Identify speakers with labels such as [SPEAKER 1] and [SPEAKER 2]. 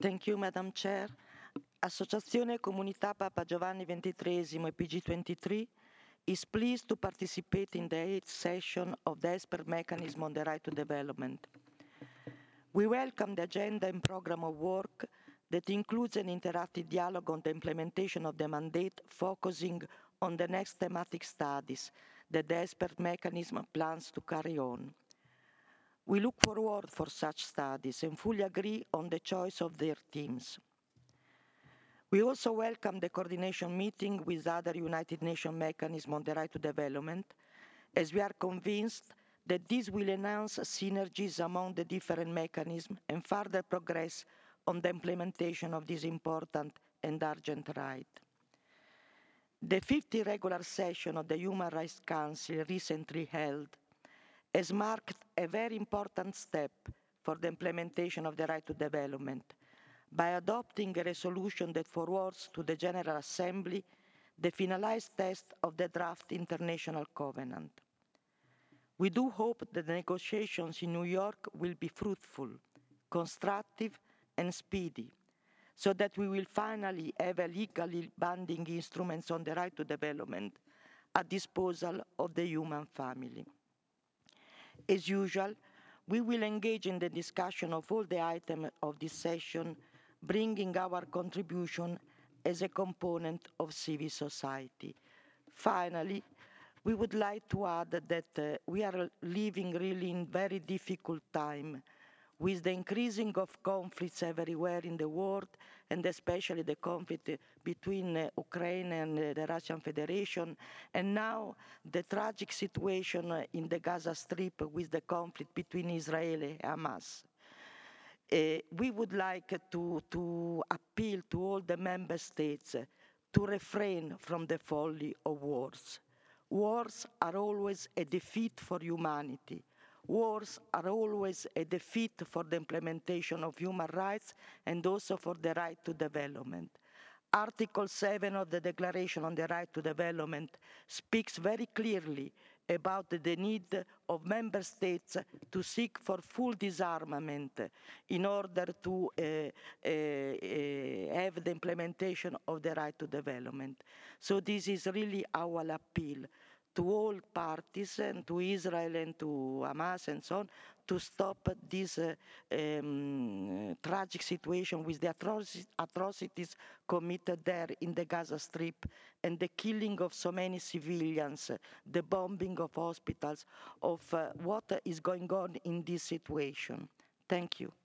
[SPEAKER 1] Thank you, Madam Chair. Associazione Comunità Papa Giovanni XXIII e PG23 is pleased to participate in the 8th session of the ESPER mechanism on the right to development. We welcome the agenda and program of work that includes an interactive dialogue on the implementation of the mandate, focusing on the next thematic studies that the ESPER mechanism plans to carry on. We look forward for such studies and fully agree on the choice of their themes. We also welcome the coordination meeting with other United Nations mechanisms on the right to development, as we are convinced that this will enhance synergies among the different mechanisms and further progress on the implementation of this important and urgent right. The 50th regular session of the Human Rights Council recently held has marked a very important step for the implementation of the right to development by adopting a resolution that forwards to the General Assembly the finalized text of the draft international covenant. We do hope that the negotiations in New York will be fruitful, constructive, and speedy, so that we will finally have a legally binding instruments on the right to development at disposal of the human family. As usual, we will engage in the discussion of all the items of this session, bringing our contribution as a component of civil society. Finally, we would like to add that we are living really in very difficult time with the increasing of conflicts everywhere in the world, and especially the conflict between Ukraine and the Russian Federation, and now the tragic situation in the Gaza Strip with the conflict between Israel and Hamas. We would like to appeal to all the member states to refrain from the folly of wars. Wars are always a defeat for humanity. Wars are always a defeat for the implementation of human rights and also for the right to development. Article 7 of the Declaration on the Right to Development speaks very clearly about the need of member states to seek for full disarmament in order to have the implementation of the right to development. So this is really our appeal to all parties and to Israel and to Hamas and so on to stop this tragic situation with the atrocities committed there in the Gaza Strip and the killing of so many civilians, the bombing of hospitals, of what is going on in this situation. Thank you.